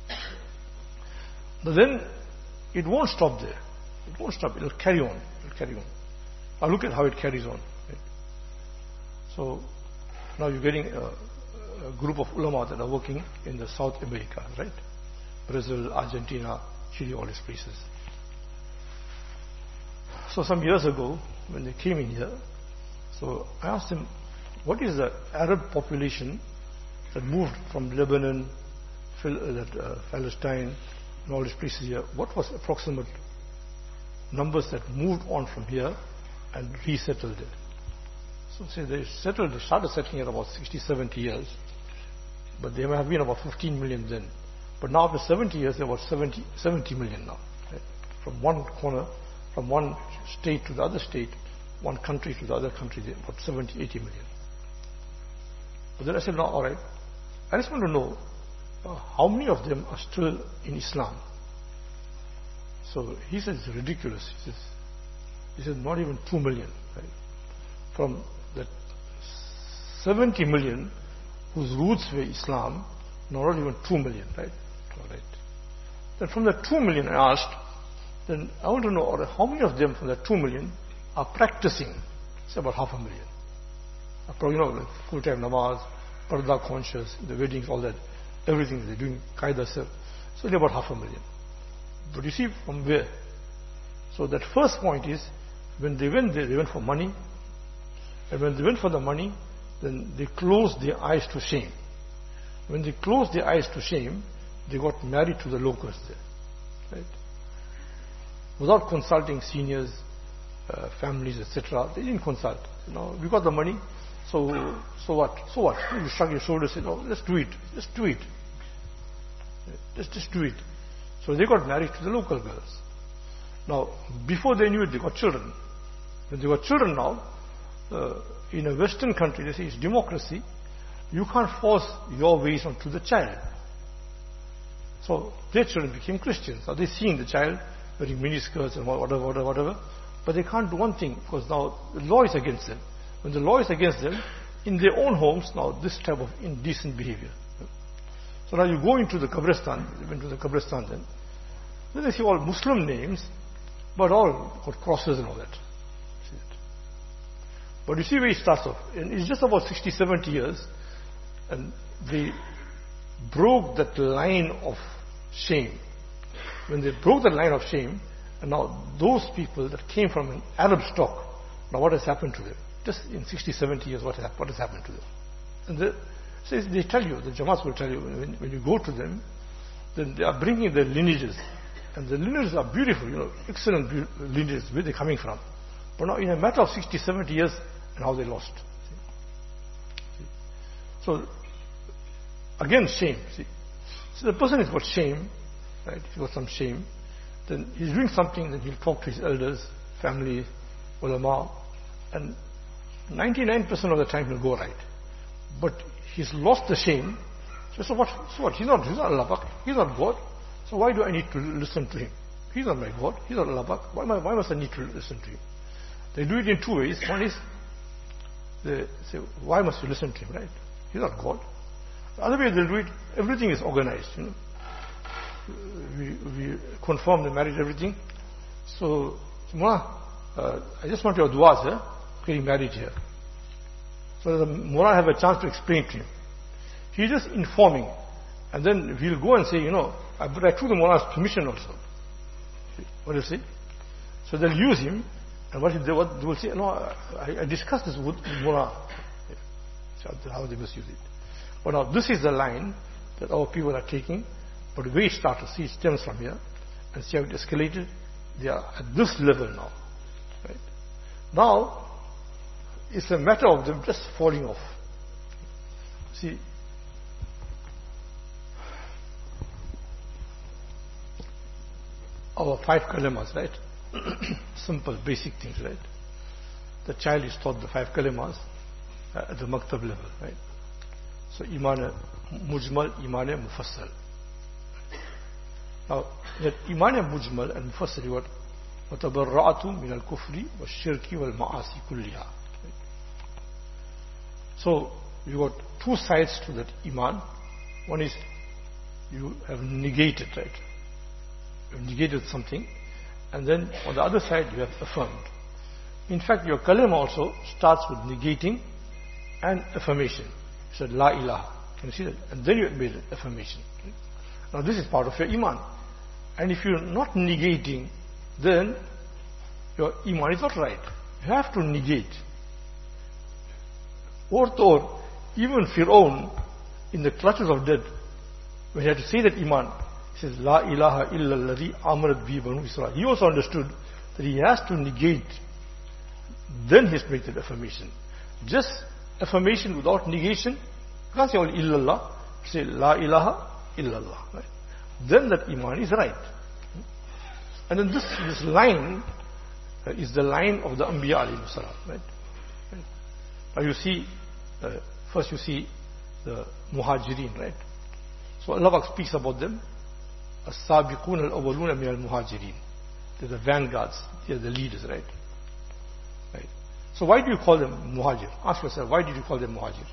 Speaker 1: But then it won't stop there. It won't stop. It will carry on. It will carry on. Now look at how it carries on. Right? So now you're getting a, a group of ulama that are working in the South America, right? Brazil, Argentina, Chile, all these places. So some years ago, when they came in here, so I asked them, what is the Arab population that moved from Lebanon, Phil, uh, that, uh, Palestine, and all these places here? What was approximate numbers that moved on from here and resettled it? So say they settled, they started settling at about sixty, seventy years, but there may have been about fifteen million then. But now after seventy years, there were seventy, seventy million now. Right? From one corner, from one state to the other state, one country to the other country, about seventy, eighty million. But then I said, no, all right. I just want to know uh, how many of them are still in Islam. So he said it's ridiculous. He says, he said not even two million. Right? From that seventy million whose roots were Islam, not even two million, right? All right. Then from the two million I asked, then I want to know how many of them from the two million are practicing. It's about half a million. You know, like full-time namaz, parda conscious, the weddings, all that, everything they're doing, qaida sir. So only about half a million. But you see from where? So that first point is, when they went there, they went for money. And when they went for the money, then they closed their eyes to shame. When they closed their eyes to shame, they got married to the locals there. Right? Without consulting seniors, uh, families, et cetera. They didn't consult. You know, we got the money, so so what? So what? You shrug your shoulders and say, no, let's do it. Let's do it. Let's just do it. So they got married to the local girls. Now, before they knew it, they got children. When they got children now, uh, in a Western country, they say it's democracy. You can't force your ways onto the child. So their children became Christians. Now they're seeing the child wearing miniskirts and whatever, whatever, whatever. But they can't do one thing because now the law is against them. When the law is against them, in their own homes, now this type of indecent behavior. So now you go into the Qabristan, you went to the Qabristan then, then they see all Muslim names, but all got crosses and all that. See it. But you see where it starts off. And it's just about sixty, seventy years, and they broke that line of shame. When they broke that line of shame, and now those people that came from an Arab stock, now what has happened to them? just in sixty, seventy years, what has, what has happened to them? And the, so they tell you, the Jamaats will tell you, when, when you go to them, then they are bringing their lineages. And the lineages are beautiful, you know, excellent lineages, where they're coming from. But now in a matter of sixty, seventy years, and how they lost. See? See? So, again, shame. See? So the person has got shame, right? He's got some shame. Then he's doing something, then he'll talk to his elders, family, ulama, and ninety-nine percent of the time he'll go right. But he's lost the shame. So, so what? So what? He's not, he's not Allah Pak. He's not God. So why do I need to listen to him? He's not my God. He's not Allah Pak. Why, why must I need to listen to him? They do it in two ways. One is, they say, why must you listen to him, right? He's not God. The other way they'll do it, everything is organized, you know. We, we confirm the marriage, everything. So, Mullah, uh, I just want your du'as, eh? Getting married here. So the Mullah have a chance to explain to him. He's just informing. And then we'll go and say, you know, I, but I took the Mullah's permission also. What do you say? So they'll use him. And what they, what they will say, no, I, I discussed this with Mullah. So how they misuse it. But now this is the line that our people are taking. But the way it started, see, it stems from here. And see how it escalated. They are at this level now. Right? Now, it's a matter of them just falling off. See, our five kalimas, right? Simple, basic things, right? The child is taught the five kalimas uh, at the maktab level, right? So, iman mujmal, iman mufassal. Now, that iman mujmal and mufassal, you got وَتَبَرَّعَتُ مِنَ الْكُفْرِ وَالشِّرْكِ وَالْمَعَاصِ كُلِّهَا. So, you got two sides to that iman. One is, you have negated, right? You have negated something. And then, on the other side, you have affirmed. In fact, your kalim also starts with negating and affirmation. You said, La ilaha. Can you see that? And then you made an affirmation. Now, this is part of your iman. And if you're not negating, then your iman is not right. You have to negate. Or, or even Fir'aun, in the clutches of death, when he had to say that iman, he says, La ilaha illa alladhi amarat bi banu Israel. He also understood that he has to negate. Then he has made that affirmation. Just affirmation without negation, you can't say only illallah, say La ilaha illallah. Right? Then that iman is right. And then this, this line uh, is the line of the Anbiya alayhi salam. Right? Right? Now you see, uh, first you see the Muhajirin, right? So Allah speaks about them. As-sabiqun al-awwaluna min al-muhajirin. They're the vanguards. They're the leaders, right? Right. So why do you call them muhajir? Ask yourself, why did you call them muhajir?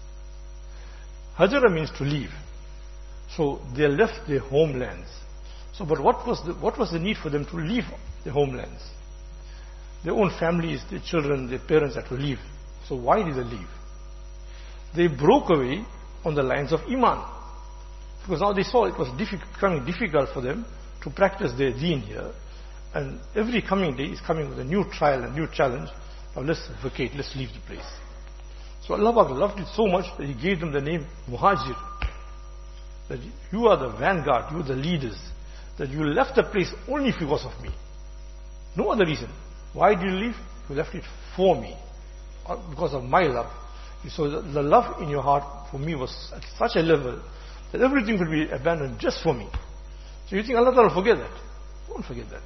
Speaker 1: Hajara means to leave. So they left their homelands. So, but what was the, what was the need for them to leave their homelands? Their own families, their children, their parents had to leave. So why did they leave? They broke away on the lines of iman. Because now they saw it was difficult, becoming difficult for them to practice their deen here. And every coming day is coming with a new trial and new challenge. Now let's vacate, let's leave the place. So Allah loved it so much that He gave them the name Muhajir. That you are the vanguard, you are the leaders. That you left the place only because of me. No other reason. Why did you leave? You left it for me. Because of my love. So the, the love in your heart for me was at such a level that everything could be abandoned just for me. So you think Allah will forget that? Don't forget that.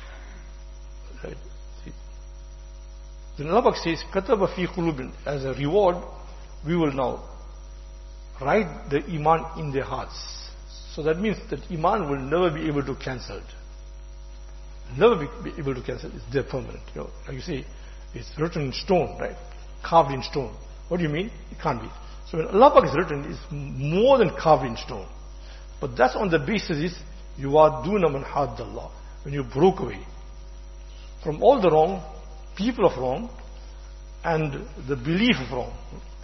Speaker 1: Right? See? Then Allah says, Kataba fi qulubin, as a reward, we will now write the iman in their hearts. So that means that iman will never be able to cancel it. Never be, be able to cancel it. It's there permanent. You know, like you say, it's written in stone, right? Carved in stone. What do you mean? It can't be. So when Allah Pak is written, it's more than carved in stone. But that's on the basis is, you are duna man haddallah. When you broke away from all the wrong, people of wrong, and the belief of wrong.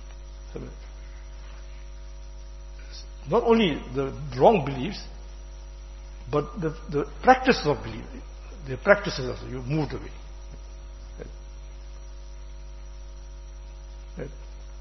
Speaker 1: Not only the wrong beliefs, but the, the practices of belief. The practices also, you moved away. Right?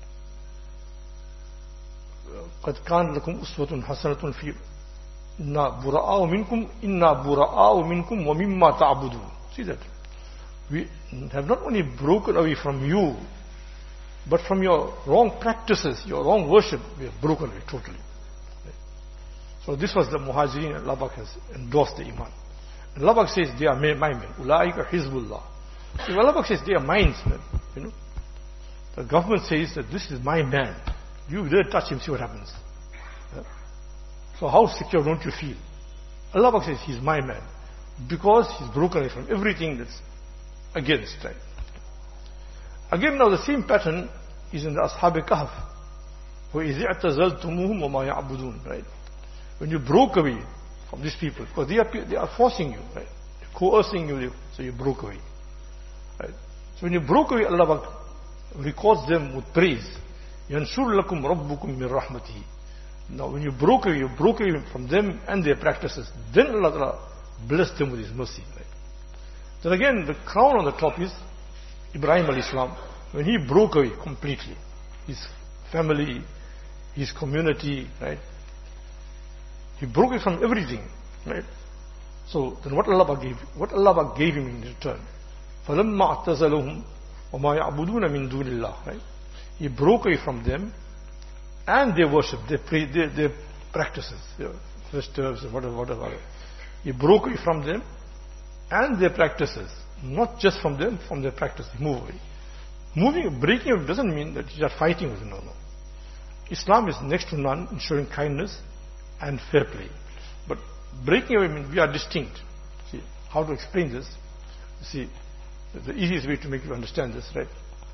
Speaker 1: قد كان لكم أسوة حسنة في إنا براء منكم إنا براء منكم ومما تعبدون. See that? We have not only broken away from you, but from your wrong practices, your wrong worship, we have broken away totally. Right? So this was the Muhajirin, and Allah has endorsed the Iman. And Allah says they are my men. Ulaika Hizbullah. So Allah says they are mine, you know. The government says that this is my man. You dare touch him, see what happens. Yeah? So how secure don't you feel? Allah says he's my man. Because he's broken away from everything that's against. Right? Again now the same pattern is in the Ashab Kahf. وَإِذِ اعْتَزَلْتُمُوهُمْ وَمَا يَعْبُدُونَ. Right? When you broke away from these people, because they are, they are forcing you, right? They're coercing you, so you broke away. Right? So when you broke away, Allah records them with praise. يَنْشُرْ لَكُمْ رَبُّكُمْ مِنْ رَحْمَتِهِ. Now when you broke away, you broke away from them and their practices, then Allah blessed them with His mercy. Right? Then again, the crown on the top is Ibrahim alayhi salam, when he broke away completely, his family, his community, right? He broke away from everything, right? So then what Allah gave, what Allah gave him in return? فَلَمَّا اعْتَزَلُهُمْ وَمَا يَعْبُدُونَ مِن دُونِ اللَّهِ. Right? He broke away from them and their worship, their, their, their practices, their festivals, whatever, whatever. He broke away from them and their practices. Not just from them, from their practice. Move away. Moving, breaking away doesn't mean that you are fighting with them. No, no. Islam is next to none in showing kindness and fair play. But breaking away means we are distinct. See, how to explain this? See, the easiest way to make you understand this, right?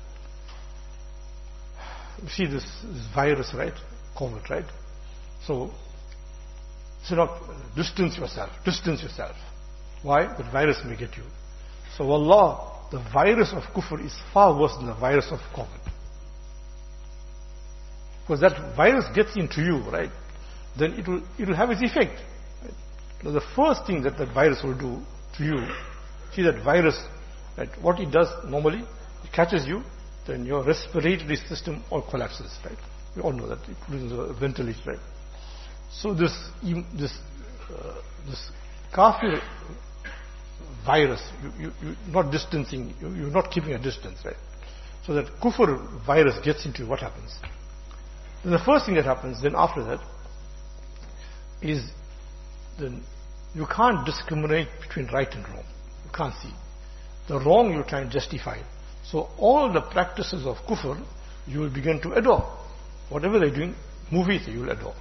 Speaker 1: You see this, this virus, right? COVID, right? So, so now distance yourself. Distance yourself. Why? The virus may get you. So Allah, the virus of kufr is far worse than the virus of COVID. Because that virus gets into you, right? Then it will, it will have its effect. Right? Now the first thing that that virus will do to you, see that virus, right? What it does normally, it catches you, then your respiratory system all collapses, right? We all know that, including the ventilation, right? So this, this, uh, this kafir virus, you, you, you not distancing, you, you're not keeping a distance, right? So that kufr virus gets into you, what happens? Then the first thing that happens, then after that, is then you can't discriminate between right and wrong. You can't see. The wrong you try and justify. So all the practices of kufr, you will begin to adore. Whatever they're doing, movies you will adore.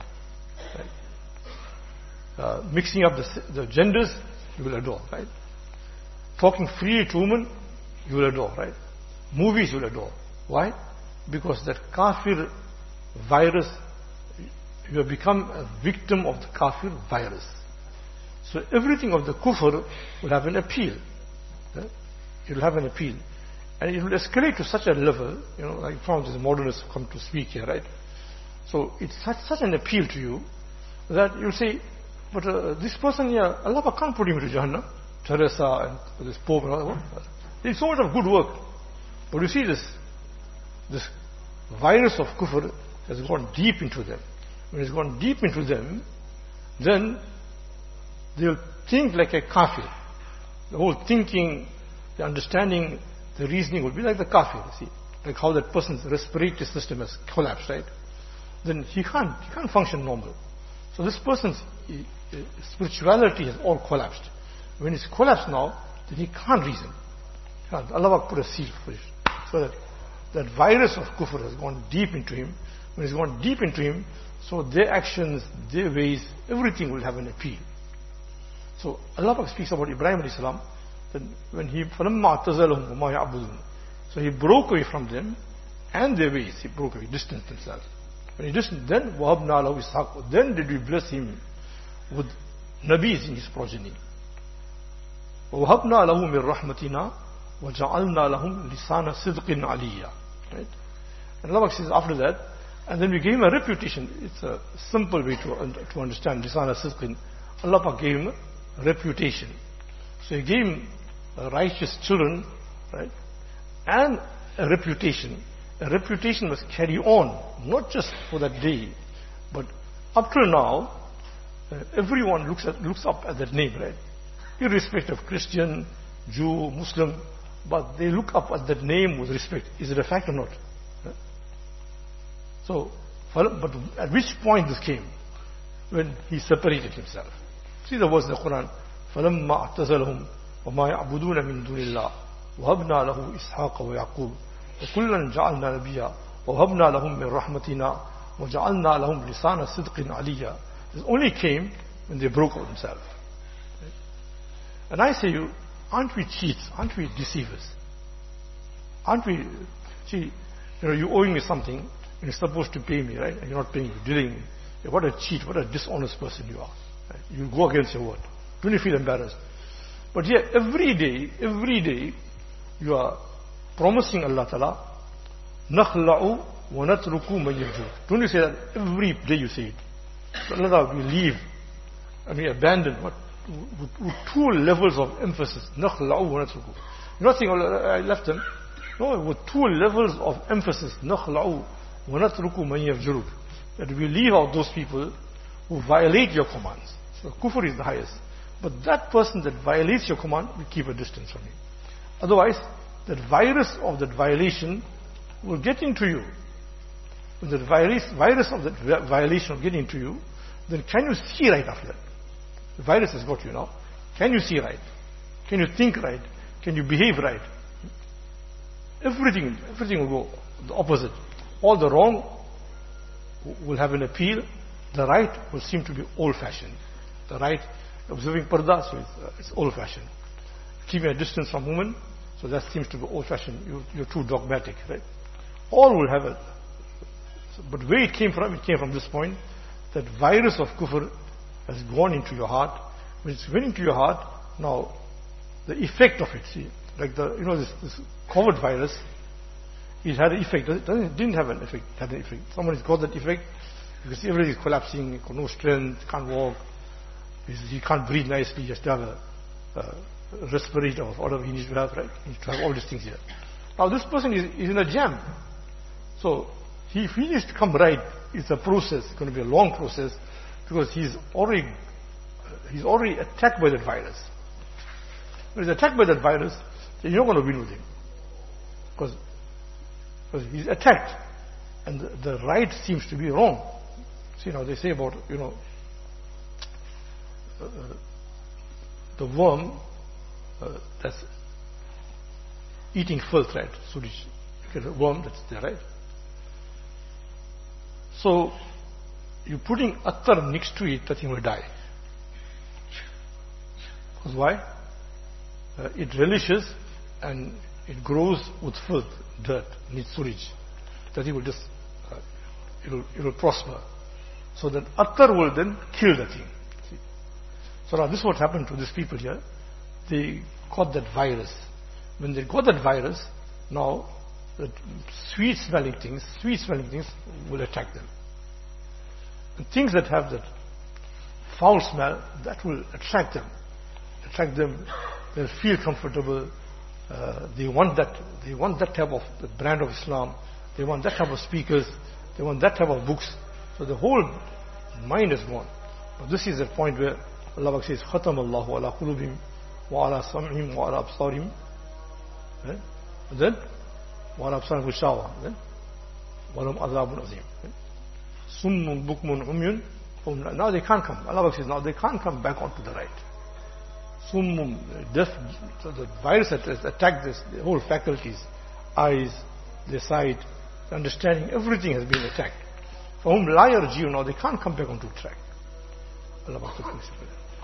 Speaker 1: Right? Uh, mixing up the, the genders, you will adore, right? Talking freely to women, you will adore, right? Movies you will adore. Why? Because that kafir virus, you have become a victim of the kafir virus. So everything of the kufr will have an appeal. Right? It will have an appeal. And it will escalate to such a level, you know, like found these modernists come to speak here, right? So it's such, such an appeal to you that you'll say, but uh, this person here, Allah can't put him into Jahannam. Teresa and this Pope and all that. There's so much of good work. But you see this, this virus of kufr has gone deep into them. When it's gone deep into them, then they'll think like a kafir. The whole thinking, the understanding, the reasoning will be like the kafir, see. Like how that person's respiratory system has collapsed, right? Then he can't, he can't function normal. So this person's spirituality has all collapsed. When it's collapsed now, then he can't reason. Can't. Allah put a seal for it. So that that virus of kufr has gone deep into him. When it's gone deep into him, so their actions, their ways, everything will have an appeal. So Allah speaks about Ibrahim alayhi salam, that when he فَلَمَّا اعْتَزَلَهُمْ وَمَا يَعْبُدُونَ. So he broke away from them and their ways. He broke away, distanced himself. When he distanced, then وَهَبْنَا لَهُ إِسْحَاقَ. Then did we bless him with nabis in his progeny. وَوَهَبْنَا لَهُ مِنْ رَحْمَتِنَا وَجَعَلْنَا لَهُمْ لِسَانَ صِدْقٍ عَلِيًّا. Right? And Allah says after that, and then we gave him a reputation. It's a simple way to, to understand Lisana Sidqin. Allah gave him a reputation. So he gave him righteous children, right? And a reputation. a reputation must carry on, not just for that day, but up till now, uh, everyone looks at, looks up at that name, right? Irrespective of Christian, Jew, Muslim, but they look up at that name with respect. Is it a fact or not? Uh, so, but at which point this came? When he separated himself. See the words in the Quran. فَلَمَّا اعْتَزَلَهُمْ وَمَا يَعْبُدُونَ مِن دُونِ اللَّهِ وَهَبْنَا لَهُ إِسْحَاقَ وَيَعْقُوبَ وَكُلًّا جَعَلْنَا نَبِيًّا وَهَبْنَا لَهُم مِّن رَحْمَتِنَا وَجَعَلْنَا لَهُمْ لِسَانَ صِدْقٍ عَلِيًّا. This only came when they broke out themselves. And I say you, aren't we cheats? Aren't we deceivers? Aren't we? See, you know, you're owing me something, and you're supposed to pay me, right? And you're not paying me, you're dealing me. What a cheat, what a dishonest person you are. Right? You go against your word. Don't you feel embarrassed? But here, every day, every day, you are promising Allah Ta'ala, نَخْلَعُ وَنَتْرُكُ مَنْ يَرْجُوكَ. Don't you say that? Every day you say it. So Allah Ta'ala, we leave and we abandon what? With, with two levels of emphasis. نَخْلَعُ وَنَتْرُكُ. You're not saying, oh, I left them. No, with two levels of emphasis. نَخْلَعُ وَنَتْرُكُ مَنْ يَرْجُوكَ. That we leave out those people who violate your commands. So kufr is the highest. But that person that violates your command, we keep a distance from him. Otherwise, that virus of that violation will get into you. When the virus, virus of that violation will get into you, then can you see right after that? The virus has got you now. Can you see right? Can you think right? Can you behave right? Everything, everything will go the opposite. All the wrong will have an appeal. The right will seem to be old-fashioned. The right, observing parda, so it's, uh, it's old-fashioned. Keeping a distance from women, so that seems to be old-fashioned. You, you're too dogmatic, right? All will have a... But where it came from, it came from this point, that virus of kufr has gone into your heart. When it's went into your heart, now, the effect of it, see, like the, you know, this, this COVID virus, it had an effect. It didn't have an effect. It had an effect. Someone has got that effect. You can see everything is collapsing. He got no strength. Can't walk. He can't breathe nicely. He has to have a, a respirator or whatever he needs to have, right? He needs to have all these things here. Now this person is, is in a jam. So he, if he needs to come right, it's a process. It's going to be a long process because he's already he's already attacked by that virus. When he's attacked by that virus, then you're not going to win with him because because he's attacked, and the, the right seems to be wrong. See, now they say about, you know, uh, the worm uh, that's eating filth, right? So you get a worm that's there, right? So you're putting attar next to it, that thing will die. Because why? Uh, it relishes and it grows with filth, dirt, needs sewage. That it will just, uh, it will, it will prosper. So that attar will then kill the thing. See? So now this is what happened to these people here. They got that virus. When they got that virus, now the sweet smelling things, sweet smelling things will attack them. And things that have that foul smell, that will attract them. Attract them, they'll feel comfortable. Uh, they want that. They want that type of the brand of Islam. They want that type of speakers. They want that type of books. So the whole mind is gone. But this is the point where Allah says, "Khatam Allahu ala qulubihim wa ala sam'ihim wa ala absarihim." And then, wa ala absarihim ghishawa. Then, wa lahum adhabun azim. Summun bukmun umyun. Now they can't come. Allah says, now they can't come back onto the right. Summum, deaf, so the virus that has attacked this, the whole faculties, eyes, the sight, the understanding, everything has been attacked. For whom la yarji'un, now they can't come back onto track. Allah